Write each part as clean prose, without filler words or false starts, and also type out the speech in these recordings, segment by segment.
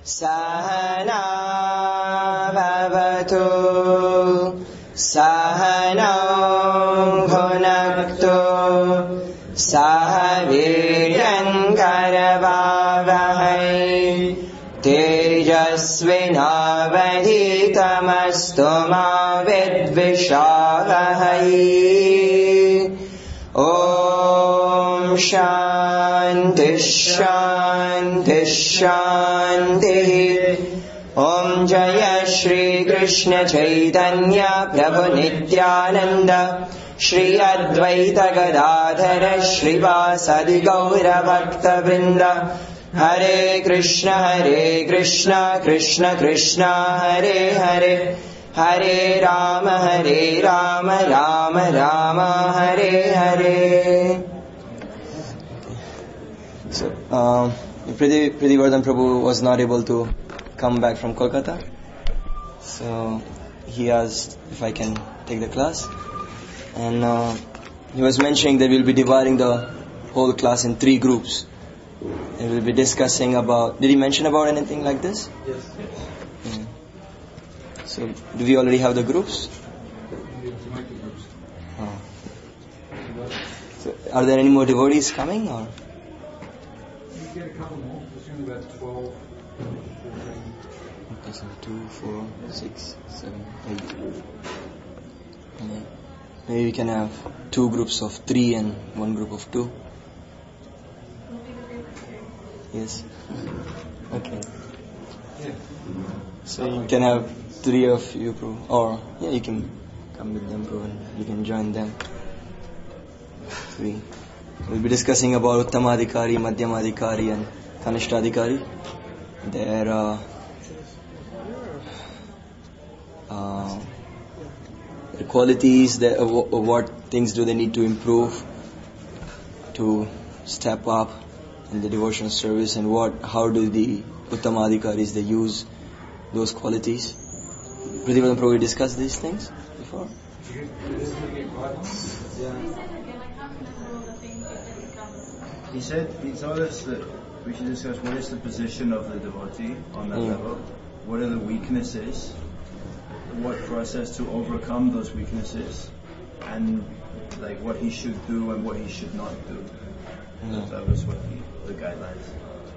Sahana bhavatu Sahanam bhunaktu Saha viryan karavavahai Tejasvinavadhitamastu ma vidvishavahai Om Shanti Shanti Shanti Om Jaya Shri Krishna Chaitanya Prabhu Nityananda Shri Advaita Gadadhara Shri Vasadi Gaura Bhakta Vrinda Hare Krishna Krishna Krishna Hare Hare Hare Rama Rama Rama Hare Hare. So, Pridivardhan Prabhu was not able to come back from Kolkata. So, he asked if I can take the class. And he was mentioning that we'll be dividing the whole class in 3 groups. And we'll be discussing about... Did he mention about anything like this? Yes. So, do we already have the groups? Oh. So, are there any more devotees coming, or? You get a couple more. It's only about 12, 14. Okay, so 2, 4, 6, 7, 8. Maybe we can have 2 groups of 3 and 1 group of 2. Yes. Okay. Yeah. So you can have 3 of you, bro. Or you can come with them, bro, and you can join them. 3. We'll be discussing about Uttamadhikari, Madhyamadhikari, and Kanishtadhikari. Their qualities, what things do they need to improve to step up in the devotional service, and how do the Uttamadhikaris they use those qualities. Pridivardhan Prabhu discussed these things before. He told us that we should discuss what is the position of the devotee on that level, what are the weaknesses, what process to overcome those weaknesses, and like what he should do and what he should not do. That was what the guidelines.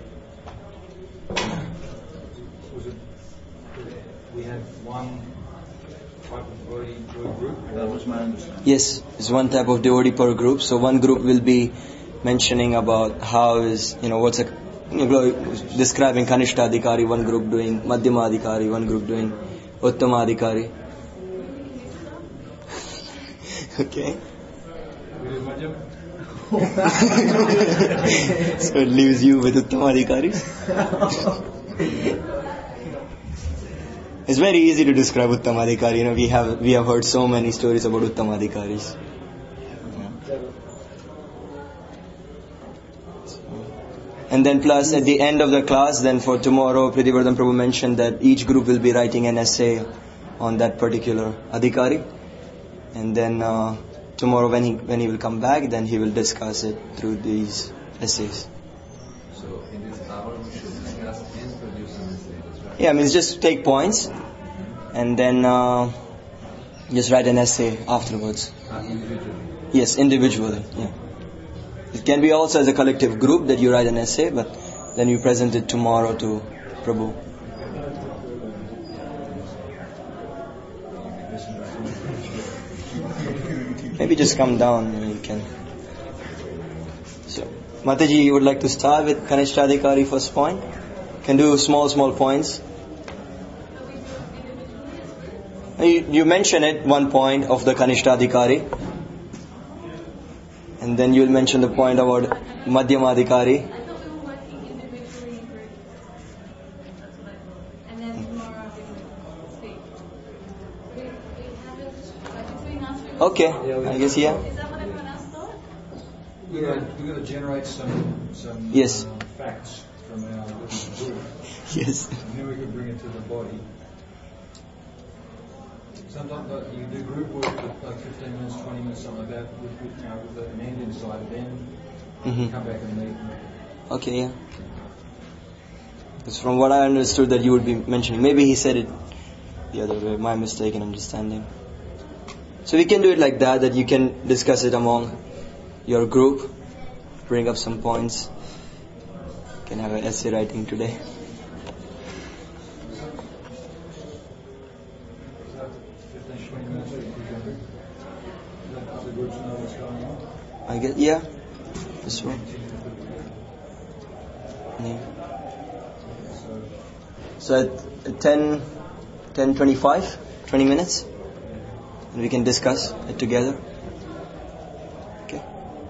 We have one type of devotee per group? That was my understanding. Yes, it's one type of devotee per group. So one group will be mentioning about how is, describing Kanishtadhikari, one group doing Madhyamadhikari, one group doing Uttamadhikari. Okay. So it leaves you with Uttamadhikaris. It's very easy to describe Uttamadhikari. We have heard so many stories about Uttamadhikaris. And then plus at the end of the class, then for tomorrow, Pridivardhan Prabhu mentioned that each group will be writing an essay on that particular Adhikari. And then tomorrow when he will come back, then he will discuss it through these essays. So in this hour we should discuss and produce an essay, that's right? Yeah, just take points and then just write an essay afterwards. Individually? Yes, individually. Yeah. It can be also as a collective group that you write an essay, but then you present it tomorrow to Prabhu. Maybe just come down and you can. So, Mataji, you would like to start with Kanishtadhikari first point? Can do small points. You mention it, 1 point of the Kanishtadhikari. And then you'll mention the point about Madhyamadhikari. Okay, I guess Is that what everyone else thought? We're going to generate some Yes. Facts from our little group. Yes. And then we can bring it to the body. Sometimes you do group work for like 15 minutes, 20 minutes, something like that, with an end inside, then come back and meet. Okay, yeah. Because from what I understood that you would be mentioning, maybe he said it the other way, my mistake in understanding. So we can do it like that you can discuss it among your group, bring up some points. You can have an essay writing today. 15-20 minutes together. Let other groups know what's going on. I guess, yeah. This one. Yeah. So at 10:25, 20 minutes, and we can discuss it together. Okay.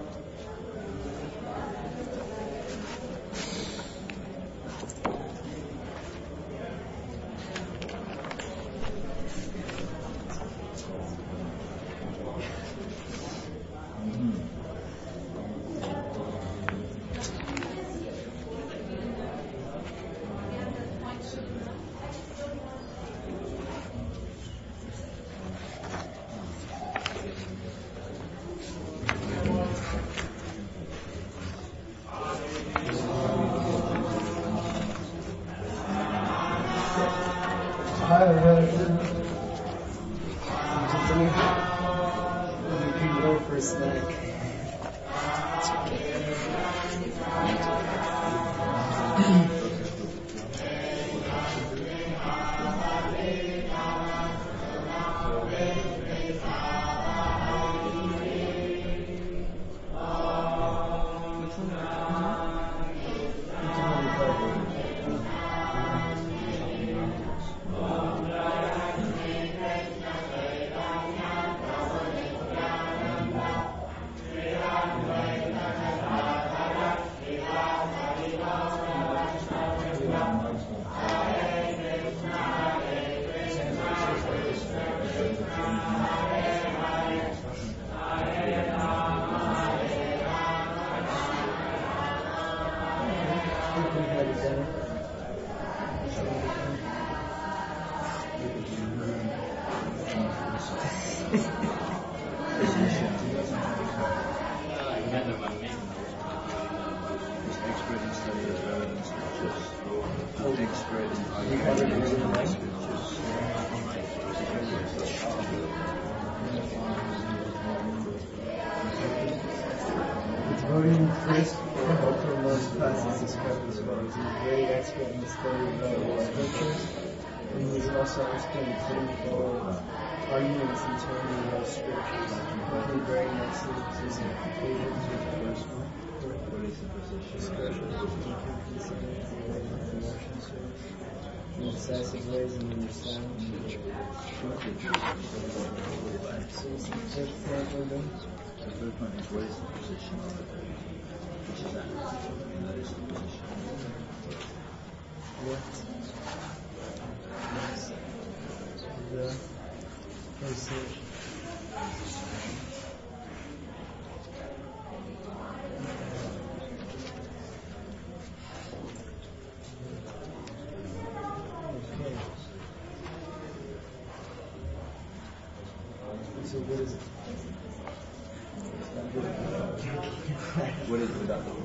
What is without the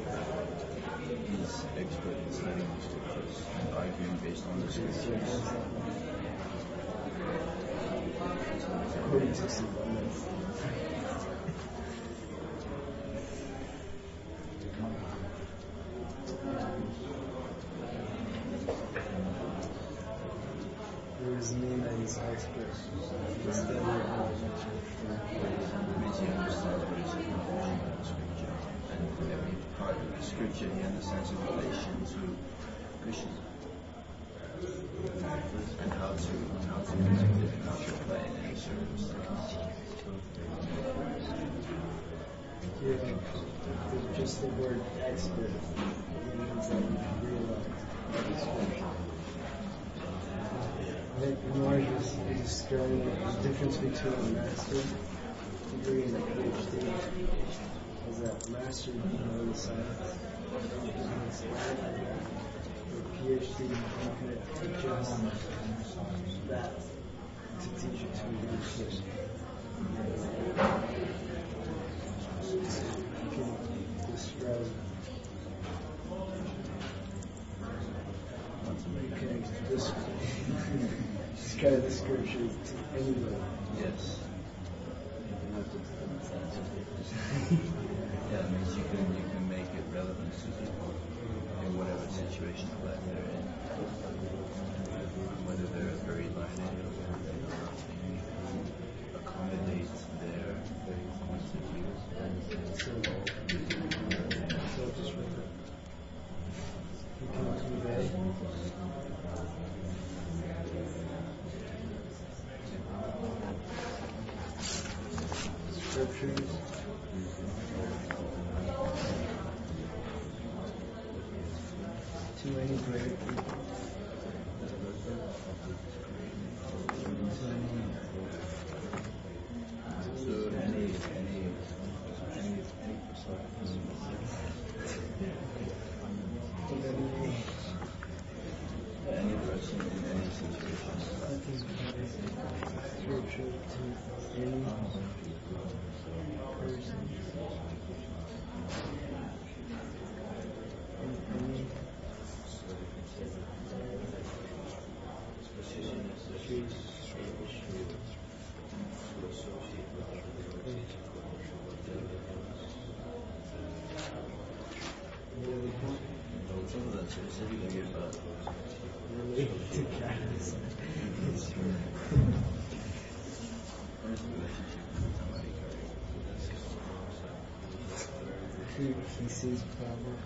He's expert in studying the scriptures and arguing based on the scriptures. There is me that is expert in studying every part of the scripture he understands in relation to Krishna and how to connect it and how to apply it in any circumstance. Just the word expert means that you realize what is scripture. I think Marge is describing the difference between a master degree and a PhD. Is that master you know the science, or PhD you can teach us that to teach you to understand. You can describe describe the scriptures to anybody. Yes. Yeah, it means you can make it relevant to people in whatever situation of life they're in. Whether they're very learned or whether they're not. Accommodate their points of view. Scriptures. To any great people. Any person in any situation. Scripture to any person. Some of that specifically about Related to guys. He sees problem.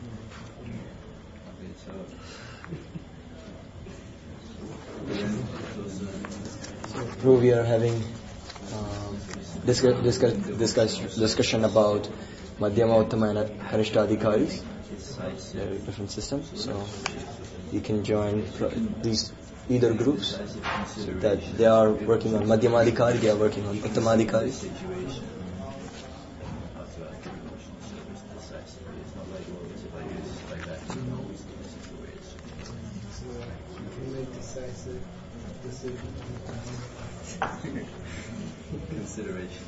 So we are having discussion about Madhyama, Uttama and Kanishta Adhikaris. They're different systems, so you can join these either groups. So that they are working on Madhyama Adhikari, they are working on Uttama Adhikari. Decisive decision. Consideration.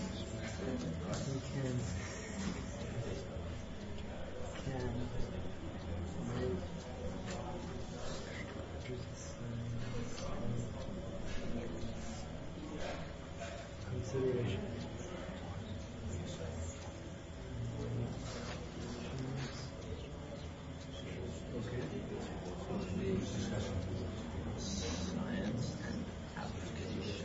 Consideration. Science and application.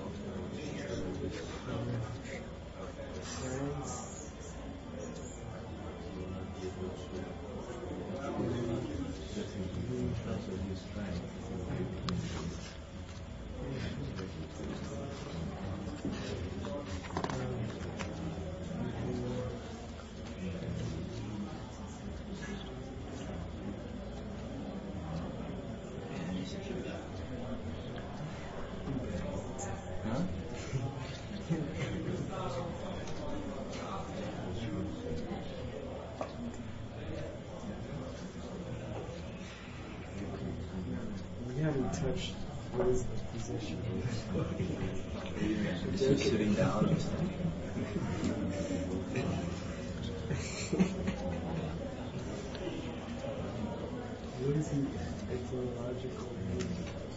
Science. Huh? We haven't touched what is the position. Is he sitting down or standing? What is the etymological meaning?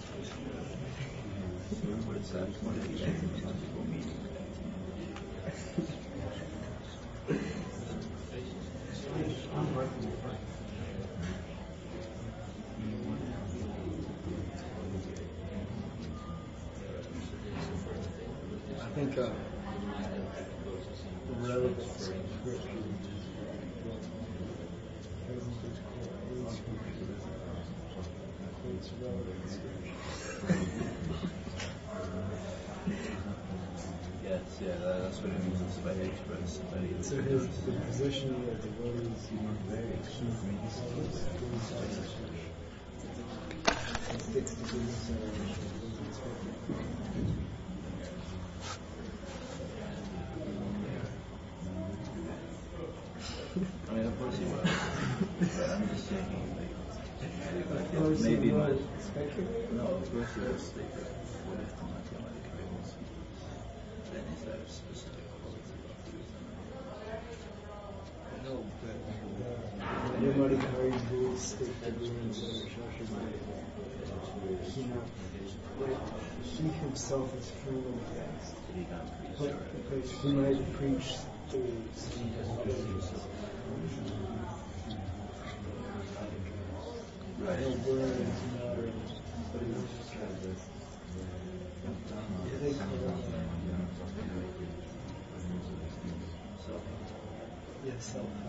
What is that? What is the etymological meaning? I think relevant scripture. Quotes relevant scripture. Yes, yeah, that's what it means. It's by express. So the position of the devotees very key. Sticks to goodness and I mean, of course he will. But I'm just saying, Or maybe no, not. speculate. No, of course he will state that. What if the mathematical was then is that a specific quality of truth? No, but Dhammadikari really stick to the words of Shashamani. Like, he himself is full of text. But he might preach through some words. Right. The words matter. But it's they call it yes,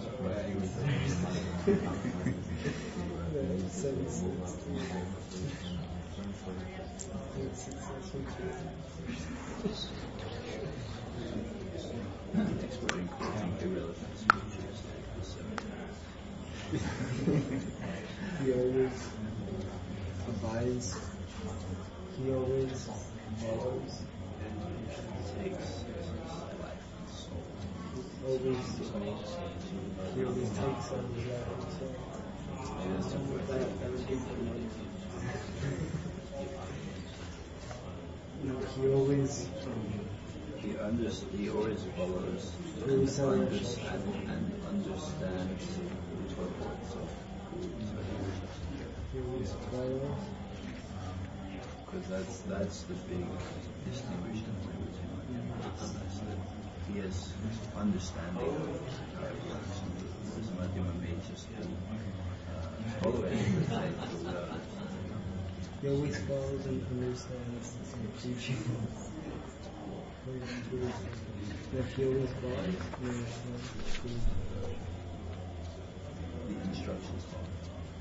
he always abides, he always follows, he always takes on his life himself. That would be for me. He always follows He always and understands the purport. He always follows. Because that's the big distinction. He has understanding of how it works. There's not human being just following without. He always follows and understands the teaching. If he always follows, he understands The instructions follow.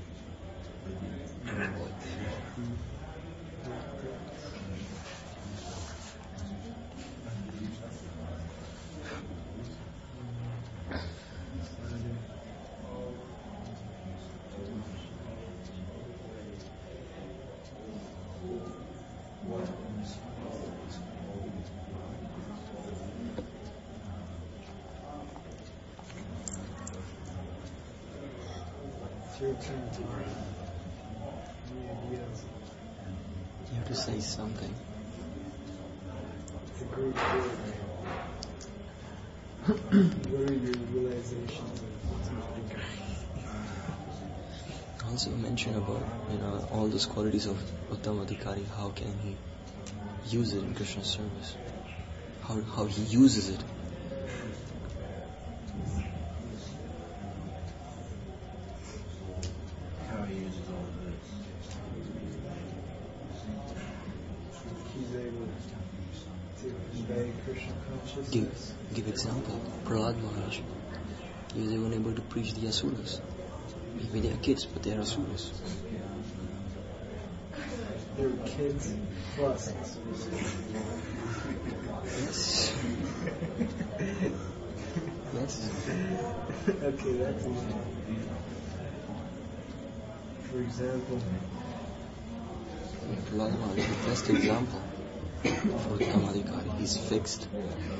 It's your turn to learn. Any ideas? You have to say something. It's a great word. What are your realizations of something? Also mention about all those qualities of Uttama Adhikari. How can he use it in Krishna service? How he uses it. How he uses all of this. He's able to convey Krishna consciousness. Give example. Prahlad Maharaj. He was even able to preach the Asuras. Maybe they are kids, but they are Asuras. They're kids plus. Yes. Yes. Okay, that's easy. For example, Prahlad Maharaj is the best example for Uttama Adhikari. He's fixed.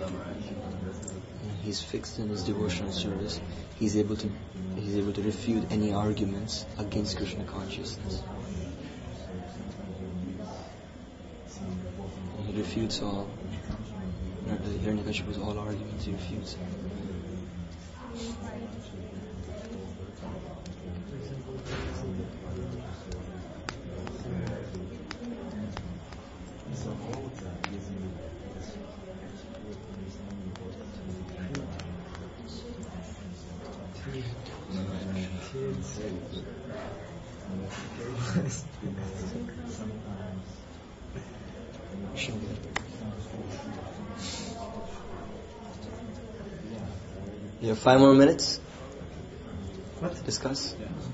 He's fixed in his devotional service. He's able to refute any arguments against Krishna consciousness. He refutes all. Hiranyakashipu's all arguments he refutes. You have 5 more minutes? What? To discuss?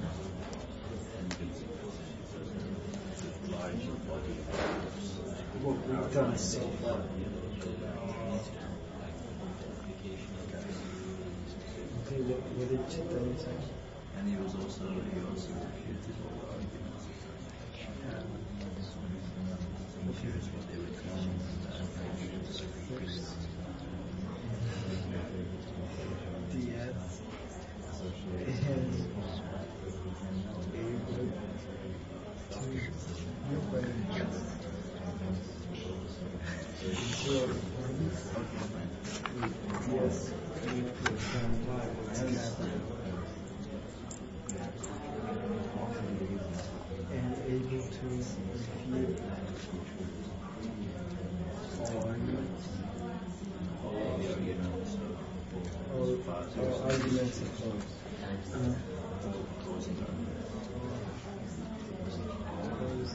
What we've done so far. Okay, what did Chaitanya say? And he also refuted all the arguments. Here's what they were teaching.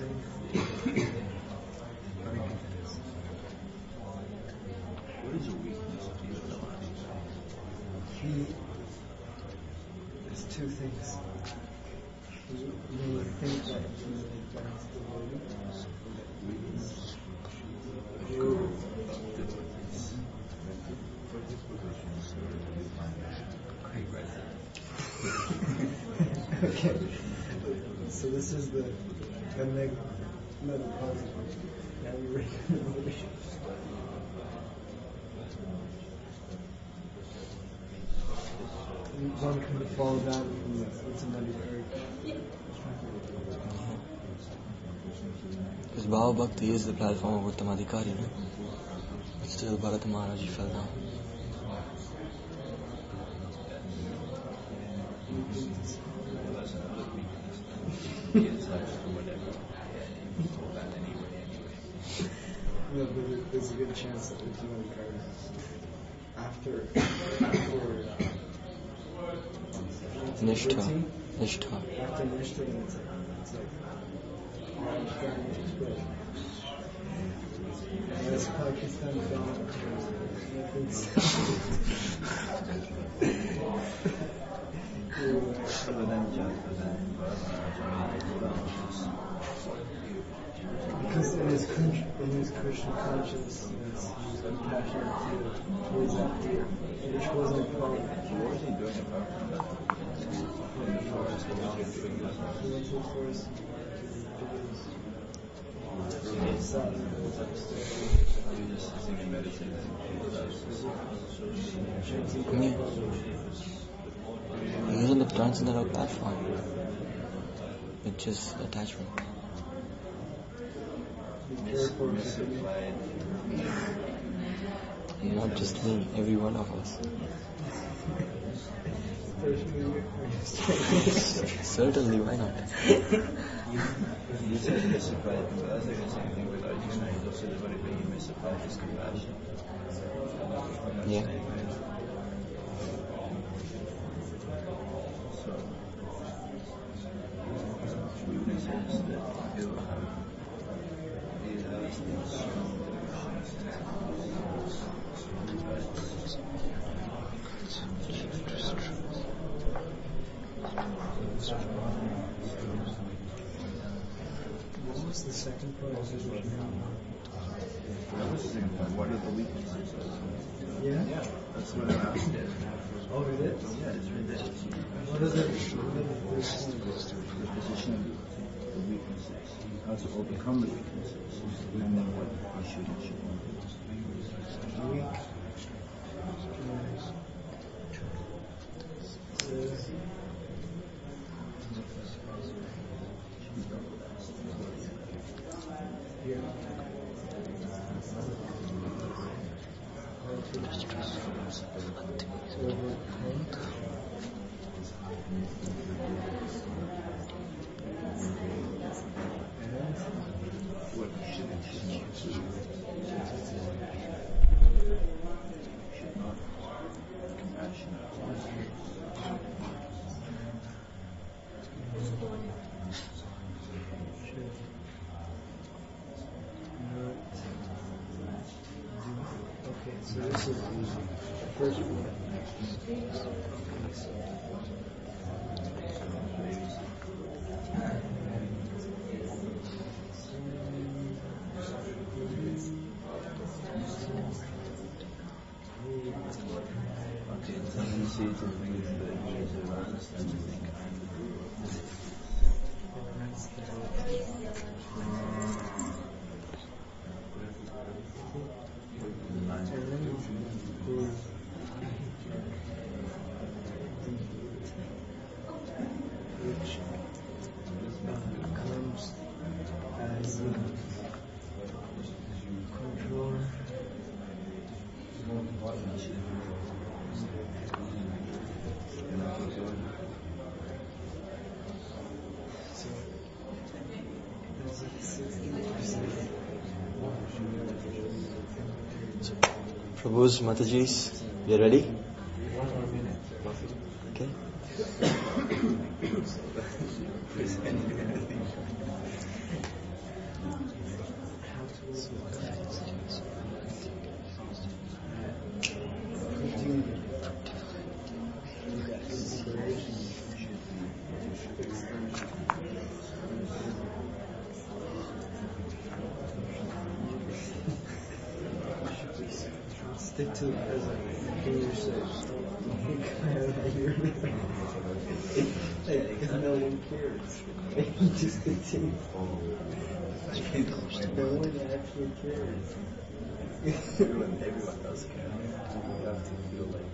What is a weakness of the devotee? There's two things. You may think that he finds the Okay. So this is the positive. Now you read the motivation. One kind of falls out from it's another very Because Bhava Bhakti is the platform of Uttam Adhikari, no? But still Bharata Maharaj fell down. No, but there's a good chance that Uttam Adhikari after Nishtha. After Nishtha, it's like as Pakistan because in his Krishna consciousness, he's compassionate towards that deer, which wasn't a problem. So what was he doing apart from that? In the forest, what was he doing? He went to the forest to He was just sitting and meditating. He was on the transcendental platform, which is attachment. Misapplied. Not just me, every one of us. Certainly, why not? You said misapplied, but that's like the same thing with Arjuna. He's also the very big misapplied his compassion. Yeah. So, weakness is that you have these strong What was the second part of his That was the second point. What are the weaknesses? Yeah? That's what I asked it. Oh, it is? Yeah, it's right there. What is it? The position of the weaknesses. How to overcome the weaknesses. And then what we should and shouldn't do. Weak. What we should and shouldn't do. Should not. Compassionate. Okay, so this is the first one. Okay, tendency to think that he is around us and to think Which comes as controller. So there's a 60%. Prabhu's, Mataji's, you ready? 1 more minute. Okay. stick to the present. Do yourself. Because no one cares. You just continue. No one actually cares. Everyone does care. You have to feel like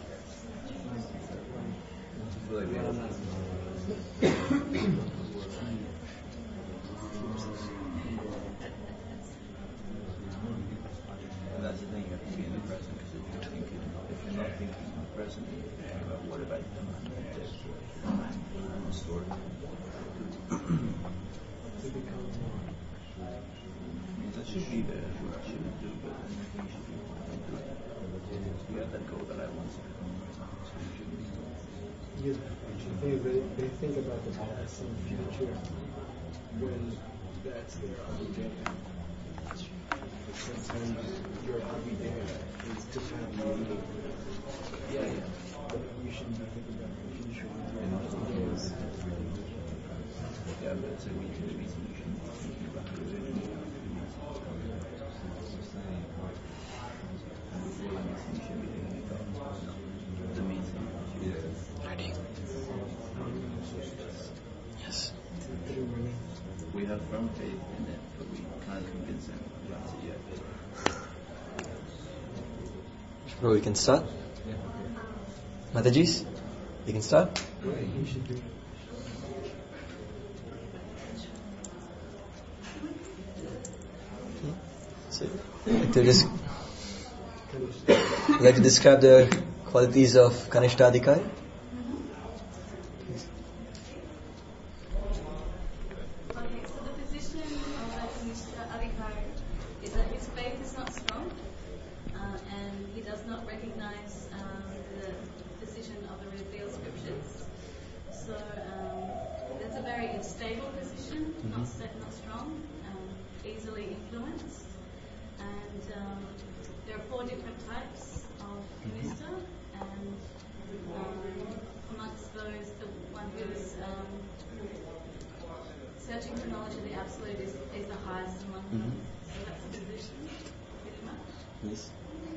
and that's the thing, you have to be in the present, because if you're not thinking in the present, you think about what have I done the story. That should be there, what I shouldn't do, but then you should be able to do it. You have that goal that I want to become, so you shouldn't do it. They think about the past and the future when that's their obligation. Sometimes your obligation is to have meaning. But you should be thinking about the future. Yeah, but it's a reason you shouldn't be thinking about it. The meeting. Ready? Yes. We have firm faith in it, but we can't convince him about it yet. Bro, we can start? Matajis? We can start? You should do. So, like to describe the qualities of Kanishtadikari? Okay, so the position of Kanishta Adhikari is that his faith is not strong, and he does not recognize the position of the revealed scriptures. So that's a very unstable position, not strong, easily influenced. And there are 4 different types of Kanishta, and amongst those, the one who is searching for knowledge of the absolute is the highest among them. So that's the position, pretty much. Yes.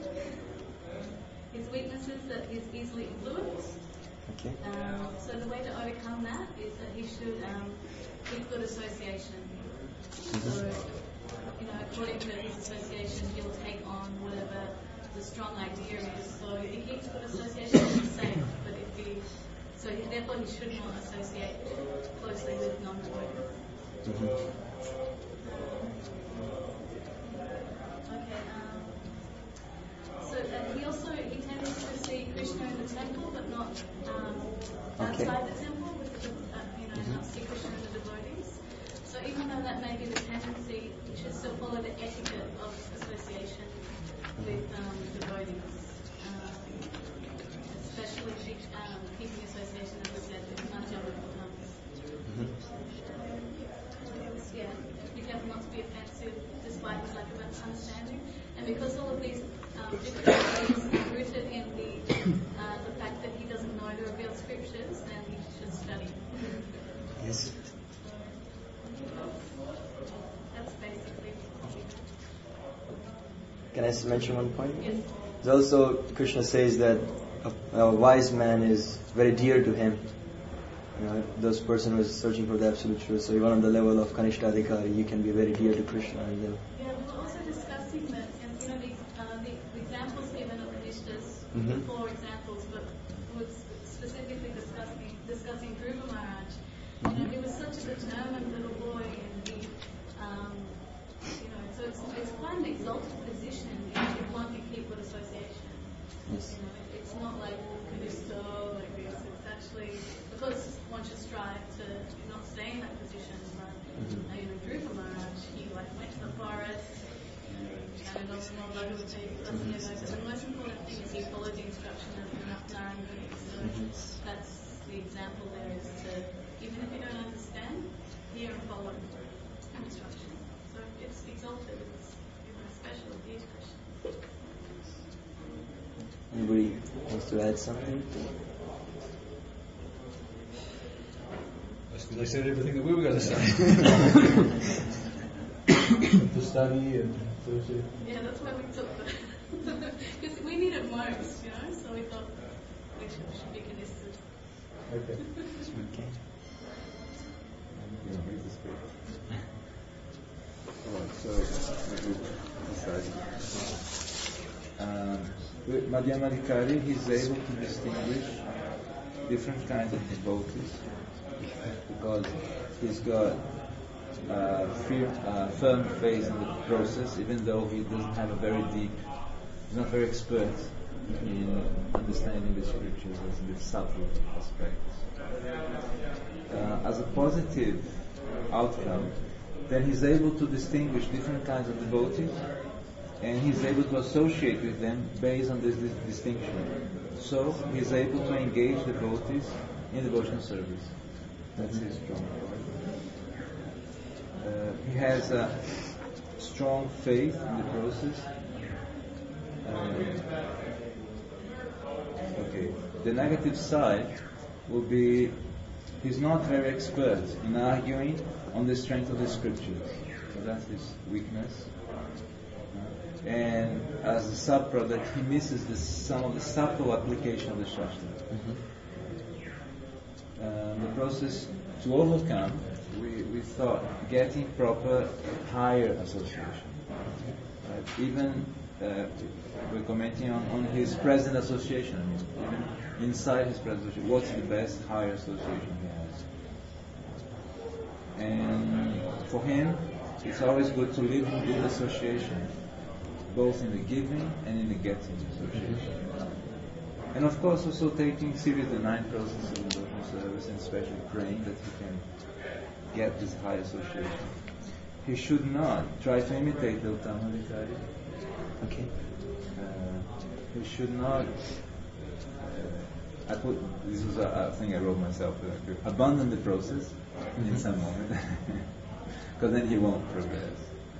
His weakness is that he's easily influenced. Okay. So the way to overcome that is that he should keep good association. So, according to his association, he'll take on whatever the strong idea is. So if he keeps good association, he's safe. But therefore he should not associate closely with non-devotees. So he tends to see Krishna in the temple, but not outside the temple, not see Krishna in the devotees. So even though that may be the tendency, you should still follow the etiquette of association with devotees, especially keeping association, as I said, with non-Java be careful not to be offensive despite his lack of understanding. And because all of these difficulties are rooted in the fact that he doesn't know the revealed scriptures, then he should study. Yes. That's basically. Can I mention one point? Yes. There's also, Krishna says that a wise man is very dear to him. Those person who is searching for the absolute truth. So even on the level of Kanishtadikari, you can be very dear to Krishna. And then We were also discussing that, and the examples given of Kanishtas, 4 examples, but was specifically discussing Dhruva Maharaj. He was such a determined little boy, and he, so it's quite an exalted position if one can keep good association. yes. It's not like Kanishta like this. It's actually because one should strive to not stay in that position. But Dhruva Maharaj, he went to the forest, chatted on some more Bhagavad Gita. But the most important thing is he followed the instruction of Narayana Muni. So that's the example there is to, even if you don't understand, hear and follow instruction. So it's exalted, it's special, dear Krishna. Anybody wants to add something? They said everything that we were going to say. To study and to see. Yeah, that's why we took the. Because most, so we thought we should be connected. Okay. Okay. Alright, so we decided. With Madhyamadikari, he's able to distinguish different kinds of devotees because he's got firm faith in the process, even though he doesn't have a very deep, he's not very expert in understanding the scriptures as the subtle aspects. As a positive outcome, then he's able to distinguish different kinds of devotees, and he's able to associate with them based on this distinction. So he's able to engage devotees in devotional service. That's his strong point. He has a strong faith in the process. The negative side will be he's not very expert in arguing on the strength of the scriptures. So that's his weakness. And as a sub-product, he misses some of the subtle application of the Shastra. The process to overcome, we thought, getting proper higher association. Even we're commenting on his present association. Even inside his present association, what's the best higher association he has? And for him, it's always good to live in good association, both in the giving and in the getting association. And of course also taking serious the 9 processes of devotional service, and especially praying that he can get this high association. He should not try to imitate the Uttamadikari. Okay. He should not this is a thing I wrote myself, abandon the process in some moment, because then he won't progress.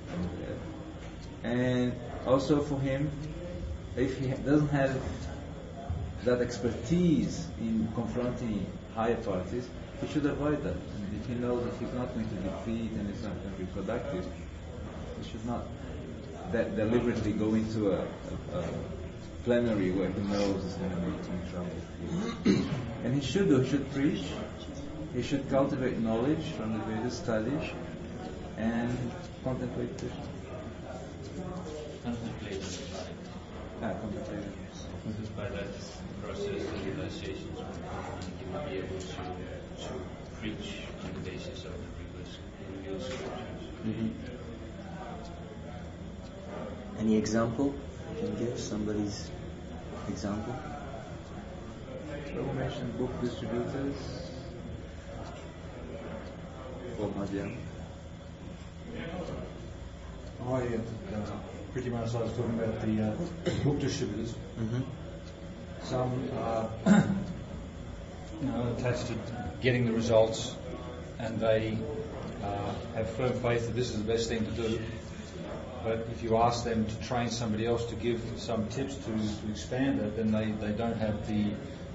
And also for him, if he doesn't have that expertise in confronting higher parties, he should avoid that. And if he knows that he's not going to defeat and it's not going to be productive, he should not deliberately go into a plenary where he knows he's going to be in trouble. And he should preach, he should cultivate knowledge from the Vedic studies and contemplate Krishna. Contemplation. By that process of realizations, he will be able to preach on the basis of the revealed scriptures. Any example you can give? Somebody's example? So we mentioned book distributors for Madhyam. Pretty much I was talking about the book distributors. Some are attached to getting the results, and they have firm faith that this is the best thing to do. But if you ask them to train somebody else to give some tips to expand it, then they don't have the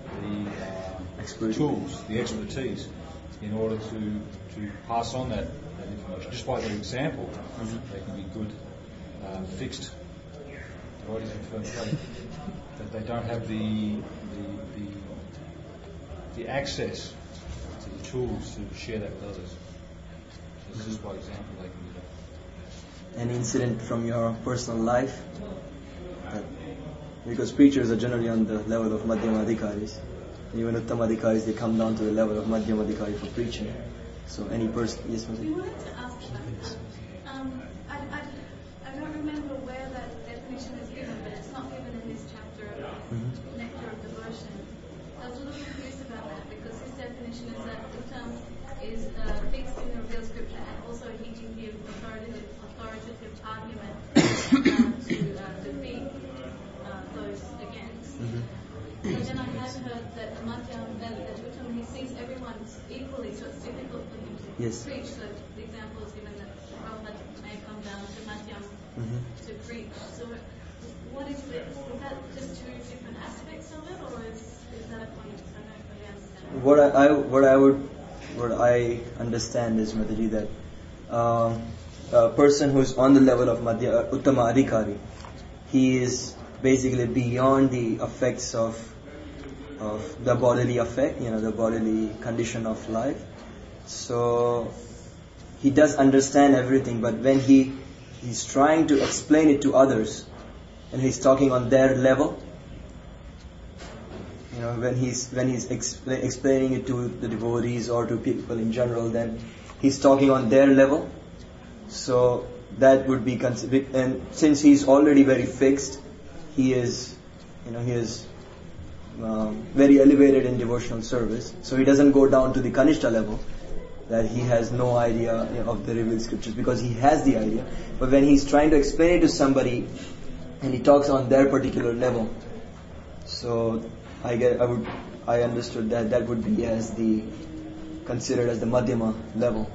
tools, the expertise, in order to pass on that information. Just by their example, they can be good fixed devotees with firm faith. That they don't have the access to the tools to share that with others. So this is by example they can do that. An incident from your personal life? Because preachers are generally on the level of Madhyamadikaris. Even Uttamadikaris, they come down to the level of Madhyamadikari for preaching. So any person... Yes, Mother? We wanted to ask that. I don't remember where that definition is given, but it's not given in this chapter of Nectar of Devotion. I was a little confused about that, because his definition is that Uttam is fixed in the revealed scripture, and also he can give authoritative argument to defeat those against. But then I had heard that Uttam, he sees everyone equally, so it's difficult for him to preach. So the example is given that Prabhupada may come down to Madhyam to preach. So what is it? Is that just 2 different aspects of it, or is that a point? I don't really understand. What I understand is, Mataji, that a person who is on the level of Uttama Adhikari, he is basically beyond the effects of the bodily effect, the bodily condition of life. So he does understand everything, but when he's trying to explain it to others, and he's talking on their level, when he's explaining it to the devotees or to people in general, then he's talking on their level. So that would be considered, and since he's already very fixed, he is very elevated in devotional service. So he doesn't go down to the Kanishta level, that he has no idea of the revealed scriptures, because he has the idea. But when he's trying to explain it to somebody, and he talks on their particular level, so I understood that would be considered as the Madhyama level.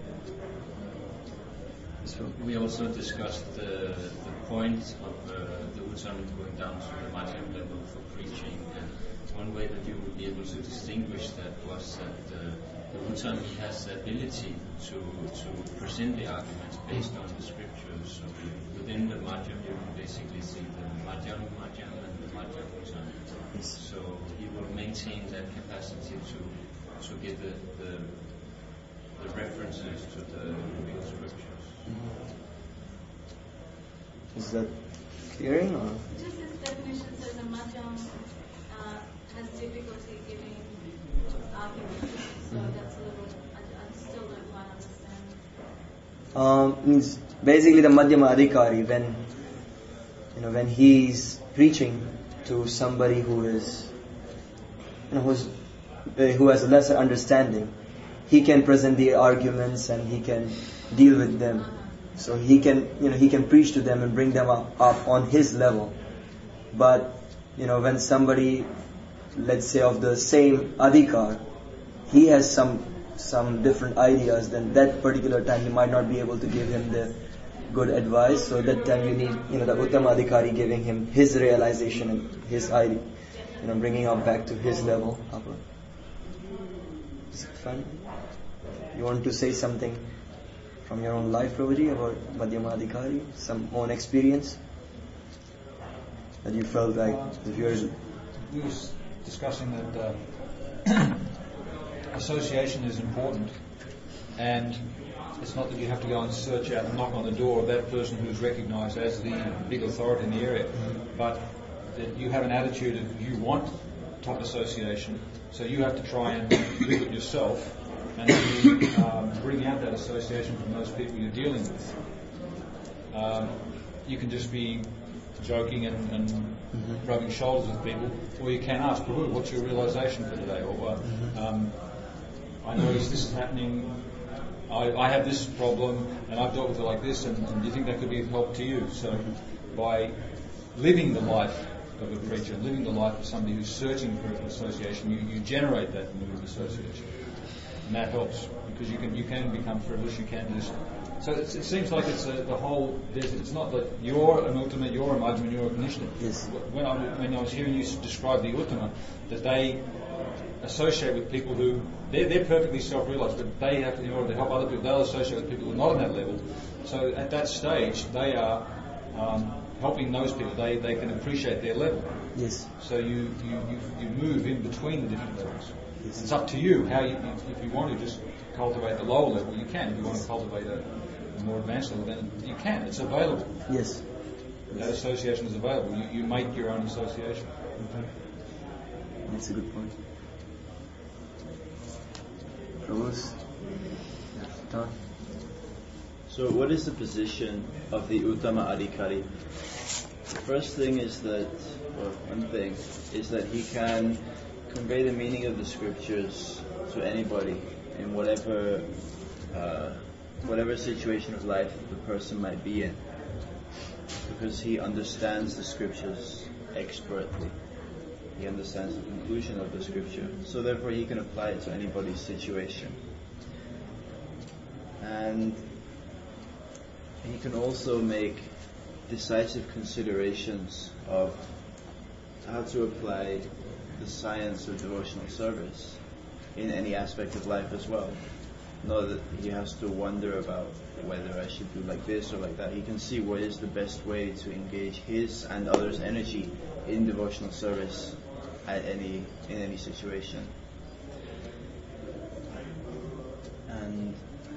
So we also discussed the point of the Uttama going down to the Madhyama level for preaching, and one way that you would be able to distinguish that was that the Uttama has the ability to present the arguments based on the scriptures. So within the Madhyama you can basically see the Madhyama and the Madhyama Uttama. So he will maintain that capacity to give the references to the revealed scriptures. Is that clearing or? Just this definition says a Madhyam has difficulty giving arguments, so that's a little, I still don't quite understand. Means basically the Madhyama Adhikari, when he's preaching to somebody who is who has a lesser understanding, he can present the arguments and he can deal with them. So he can preach to them and bring them up on his level. But when somebody, let's say of the same adhikar, he has some different ideas, then that particular time he might not be able to give him the good advice. So that time you need the Uttama Adhikari giving him his realization and his idea, bringing up back to his level. Is it fun? You want to say something from your own life, Prabhuji, about Madhyama Adhikari? Some own experience that you felt like if you're... We were discussing that association is important, and it's not that you have to go and search out and knock on the door of that person who's recognized as the big authority in the area, but that you have an attitude of you want top association, so you have to try and live it yourself, and you bring out that association from those people you're dealing with. You can just be joking and rubbing shoulders with people, or you can ask, Prabhu, what's your realization for today? Or I notice this is happening, I have this problem, and I've dealt with it like this, and do you think that could be of help to you? So by living the life of a preacher, living the life of somebody who's searching for an association, you generate that mood of association. And that helps, because you can become frivolous, you can just... So it seems like it's the whole... It's not that you're an Uttama, you're a Madhyama, you're a Kanishta. Yes. When I was hearing you describe the Uttama, that they associate with people who... They're perfectly self-realized, but they have to, in order to help other people, they'll associate with people who are not on that level. So at that stage, they are helping those people. They can appreciate their level. Yes. So you move in between the different levels. Yes. It's up to you how if you want to just cultivate the lower level, you can. If you want to cultivate a more advanced level, then you can. It's available. Yes. That association is available. You make your own association. Mm-hmm. That's a good point. Rose? Don? So what is the position of the Uttama Adhikari? The first thing is that, or one thing, is that he can convey the meaning of the scriptures to anybody in whatever situation of life the person might be in, because he understands the scriptures expertly. He understands the conclusion of the scripture, so therefore he can apply it to anybody's situation. And he can also make decisive considerations of how to apply the science of devotional service in any aspect of life as well. know that he has to wonder about whether I should do like this or like that. He can see what is the best way to engage his and others' energy in devotional service in any situation. And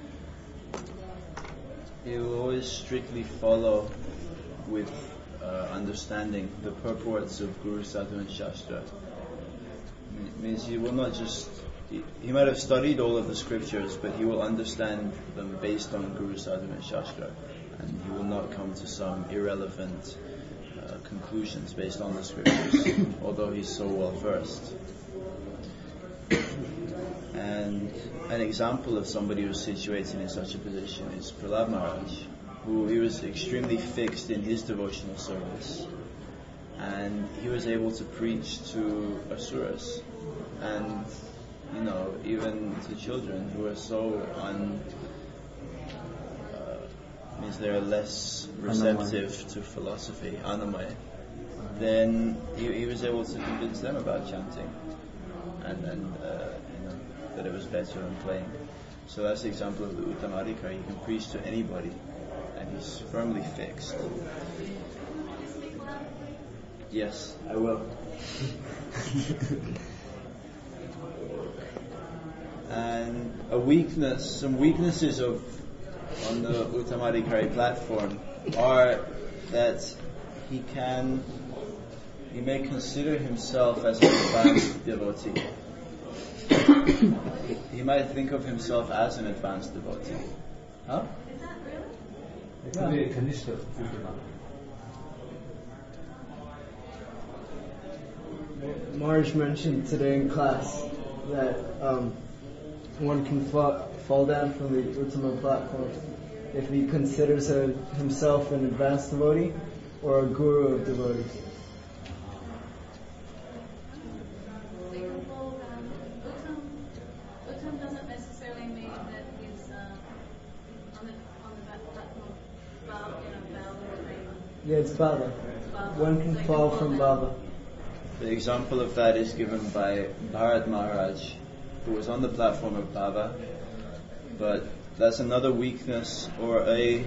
he will always strictly follow with understanding the purports of Guru, Sadhu and Shastra. Means he will not just... He might have studied all of the scriptures, but he will understand them based on Guru, Sadhu and Shastra, and he will not come to some irrelevant conclusions based on the scriptures, although he's so well versed. And an example of somebody who's situated in such a position is Prahlad Maharaj, who he was extremely fixed in his devotional service, and he was able to preach to asuras, and even to children who are so means they're less receptive to philosophy, anamaya. Then he was able to convince them about chanting, and that it was better than playing. So that's the example of the Uttamadhikari. He can preach to anybody, and he's firmly fixed. Yes, I will. And some weaknesses on the Uttamadhikari platform are that he may consider himself as an advanced devotee. He might think of himself as an advanced devotee. Huh? Is that really? It could be a Kanishta Uttama. Marge mentioned today in class that one can fall down from the Uttama platform if he considers himself an advanced devotee or a guru of devotees. Uttam doesn't necessarily mean that he's on the platform of Baba or Prema. Yeah, it's Baba. One can fall from Baba. The example of that is given by Bharat Maharaj, who was on the platform of Baba, but that's another weakness or a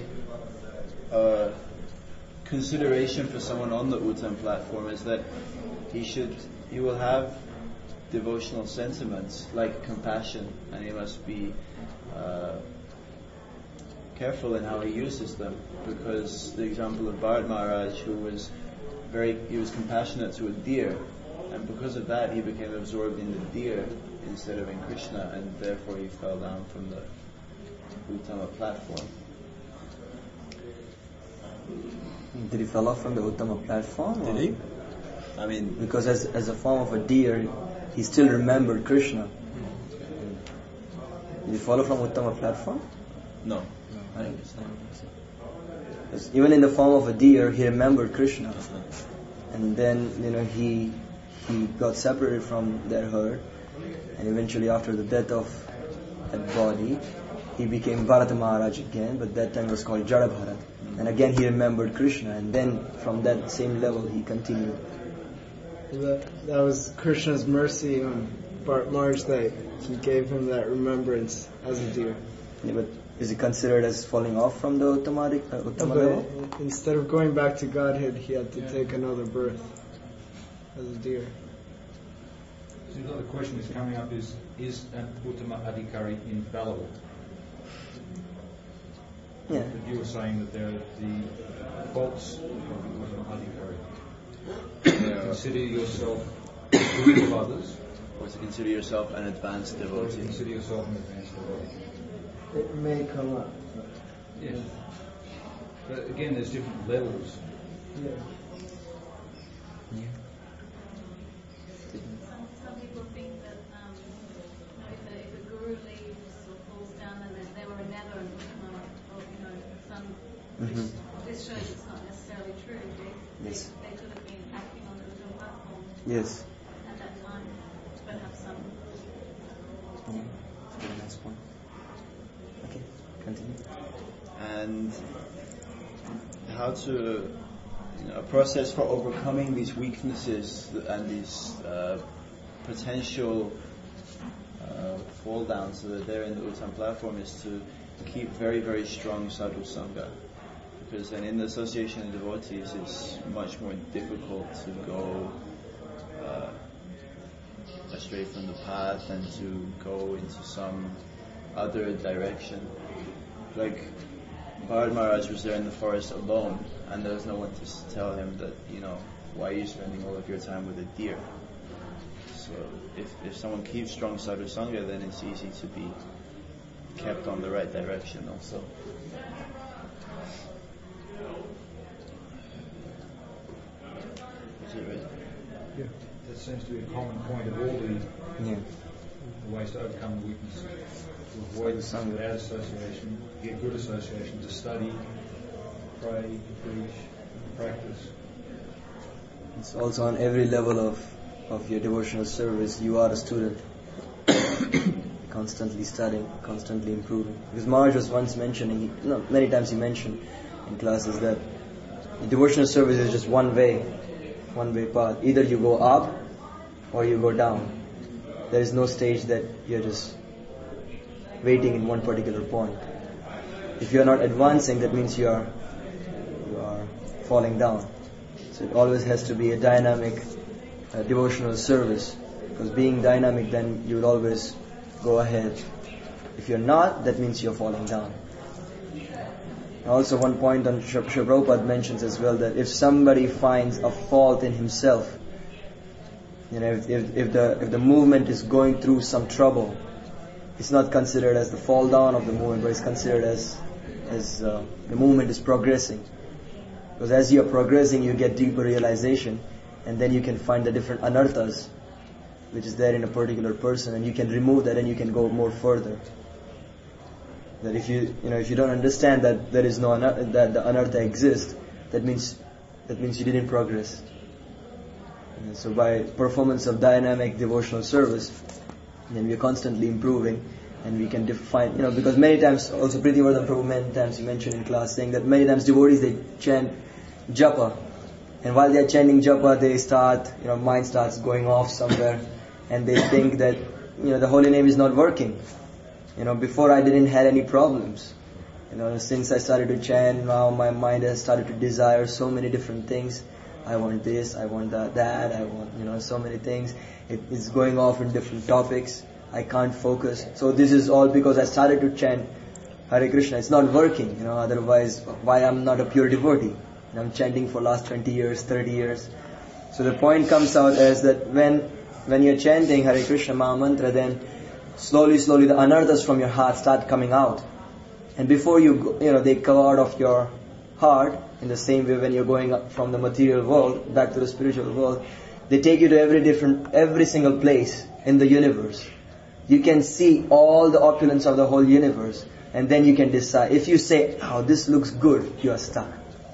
consideration for someone on the Uttam platform, is that he will have devotional sentiments like compassion, and he must be careful in how he uses them, because the example of Bharat Maharaj, he was compassionate to a deer, and because of that he became absorbed in the deer instead of in Krishna, and therefore he fell down from the Uttama platform. Did he fall off from the Uttama platform? Did he? I mean, because as a form of a deer, he still remembered Krishna. Did he fall off from Uttama platform? No. I don't understand. Even in the form of a deer, he remembered Krishna, and then he got separated from their herd, and eventually after the death of that body, he became Bharata Maharaj again, but that time was called Jada Bharat. And again he remembered Krishna, and then from that same level he continued. That was Krishna's mercy on Bharat Maharaj, that he gave him that remembrance as a deer. Yeah, but is it considered as falling off from the Uttama level? Instead of going back to Godhead, he had to take another birth as a deer. So the question that's coming up is an Uttama Adhikari infallible? Yeah. But you were saying that there are the faults of the Uttama Adhikari. Consider yourself good of others. Or to consider yourself an advanced Or to devotee. consider yourself an advanced devotee. It may come up. Yes. But again, there's different levels. Yeah. Some people think that if a guru leaves or falls down, then they were never an Uttama, or this shows it's not necessarily true. Yes. They could have been acting on the Uttama platform Yes. at that time, but have some. Yeah. That's a very nice point. Okay, continue. And how to a process for overcoming these weaknesses and these potential fall down so that they're in the Uttam platform is to keep very, very strong sadhu sangha. Because then in the association of devotees, it's much more difficult to go astray from the path and to go into some other direction. Like Bharad Maharaj was there in the forest alone, and there was no one to tell him that, why are you spending all of your time with a deer? So if someone keeps strong sadhu sangha, then it's easy to be kept on the right direction also. Is it right? Yeah, that seems to be a common point of all the ways to overcome the weakness. To avoid bad association, get good association, to study, pray, preach, practice. It's also on every level of your devotional service, you are a student. Constantly studying, constantly improving. Because Maharaj was once mentioning, many times he mentioned in classes that the devotional service is just one way path. Either you go up or you go down. There is no stage that you're just waiting in one particular point. If you are not advancing, that means you are falling down. So it always has to be a dynamic devotional service. Because being dynamic, then you will always go ahead. If you're not, that means you're falling down. Also, one point on Srila Prabhupada mentions as well that if somebody finds a fault in himself, if the movement is going through some trouble, it's not considered as the fall down of the movement, but it's considered as the movement is progressing. Because as you are progressing, you get deeper realization, and then you can find the different anarthas which is there in a particular person, and you can remove that and you can go more further. That if you don't understand that there is no that the anartha exists, that means you didn't progress. And so by performance of dynamic devotional service, then we are constantly improving, and we can define, because many times also Prithivardhan Prabhu many times he mentioned in class saying that many times devotees they chant japa, and while they are chanting japa they start, mind starts going off somewhere, and they think that the holy name is not working. Before I didn't have any problems. Since I started to chant, now my mind has started to desire so many different things. I want this, I want that, I want, so many things. It's going off in different topics. I can't focus. So this is all because I started to chant Hare Krishna. It's not working, otherwise why I'm not a pure devotee? I'm chanting for last 20 years, 30 years. So the point comes out as that when you're chanting Hare Krishna Maha Mantra, then slowly the anarthas from your heart start coming out. And before they come out of your heart, in the same way when you're going up from the material world back to the spiritual world, they take you to every single place in the universe. You can see all the opulence of the whole universe, and then you can decide. If you say, "Oh, this looks good," you are stuck.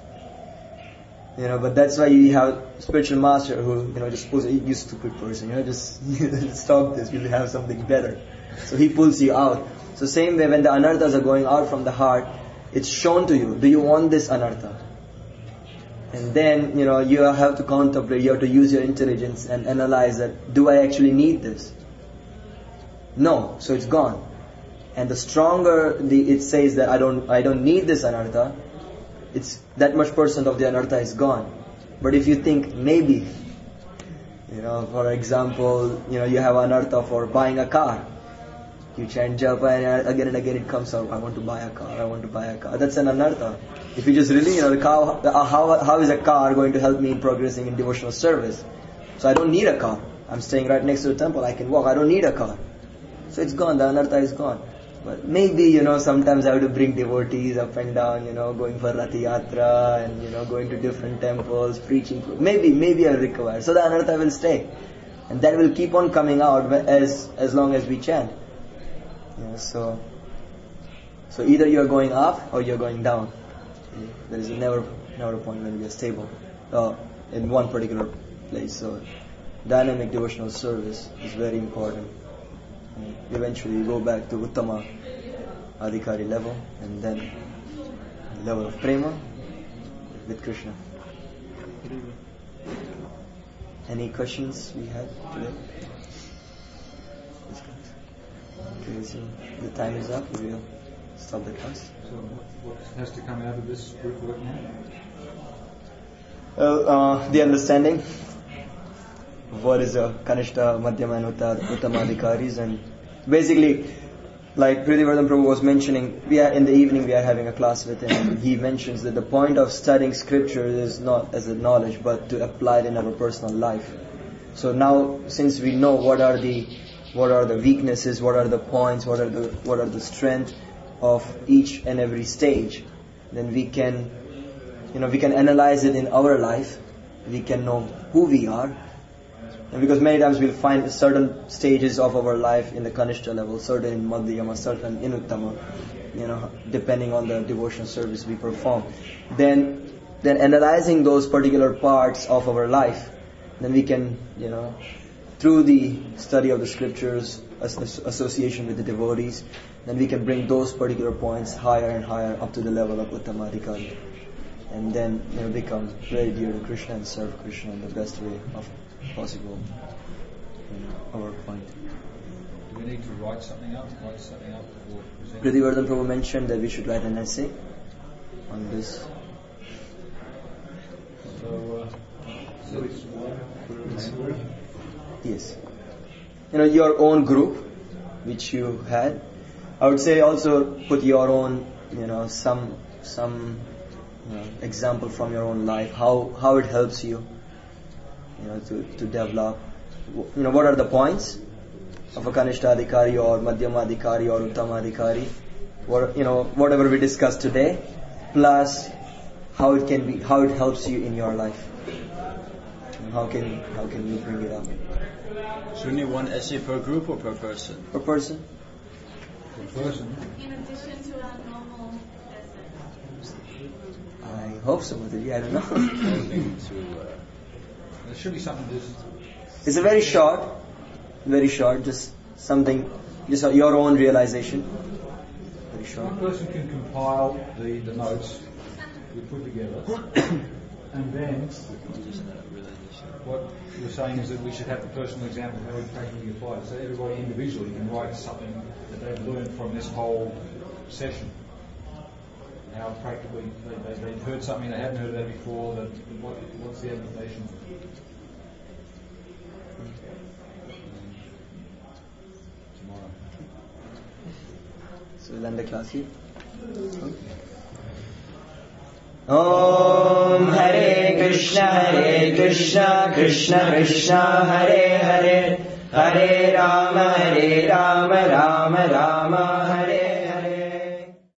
But that's why you have spiritual master who, just suppose you stupid person, just stop this, you'll have something better. So he pulls you out. So same way when the anarthas are going out from the heart, it's shown to you, do you want this anartha? And then, you have to contemplate, you have to use your intelligence and analyze that, do I actually need this? No, so it's gone. And the stronger it says that I don't need this anartha, it's that much percent of the anartha is gone. But if you think maybe, for example, you have anartha for buying a car. You chant japa and again it comes out, I want to buy a car. That's an anartha. If you just really, the car, how is a car going to help me in progressing in devotional service? So I don't need a car. I'm staying right next to the temple, I can walk, I don't need a car. So it's gone, the anartha is gone. But maybe, sometimes I have to bring devotees up and down, going for Rath Yatra and, going to different temples, preaching. Maybe I'll require. So the anartha will stay. And that will keep on coming out as long as we chant. So either you're going up or you're going down. There is never a point when we are stable in one particular place. So dynamic devotional service is very important. And eventually you go back to Uttama Adhikari level, and then level of Prema with Krishna. Any questions we had today? Okay, so the time is up. We will stop the class. So what has to come out of this group work now? Well, the understanding of what is a Kanishta, Madhyama and Uttamadhikaris, and basically, like Pridivardhan Prabhu was mentioning, in the evening we are having a class with him, and he mentions that the point of studying scripture is not as a knowledge, but to apply it in our personal life. So now, since we know what are the weaknesses, what are the points, what are the strength of each and every stage, then we can analyze it in our life. We can know who we are. And because many times we'll find certain stages of our life in the Kanishta level, certain in Madhyama, certain in Uttama, depending on the devotional service we perform. Then analyzing those particular parts of our life, then we can, through the study of the scriptures, association with the devotees, then we can bring those particular points higher and higher up to the level of Uttamadhikari. And then become very dear to Krishna and serve Krishna in the best way of possible. Our point. Do we need to write something up before presenting? Pridivardhan Prabhu mentioned that we should write an essay on this. So Yes. Your own group, which you had. I would say also put your own, some example from your own life, how it helps you, to develop. What are the points of a Kanishtadhikari or Madhyamadhikari or Uttamadhikari? Whatever we discussed today, plus how it helps you in your life. And how can you bring it up? So you need one essay per group or per person? Per person. Per person. In addition to our normal essay. I hope so, Mataji. I don't know. There should be something just... It's a very short, just something, just your own realization. Very short. One person can compile the notes we put together, and then what you're saying is that we should have the personal example of how we practically apply it. So everybody individually can write something that they've learned from this whole session. How practically they've heard something they hadn't heard that before. What's the application? Tomorrow. So we'll end the class here. Om Hare Krishna Krishna Krishna Hare Hare, Hare Rama Rama Rama Hare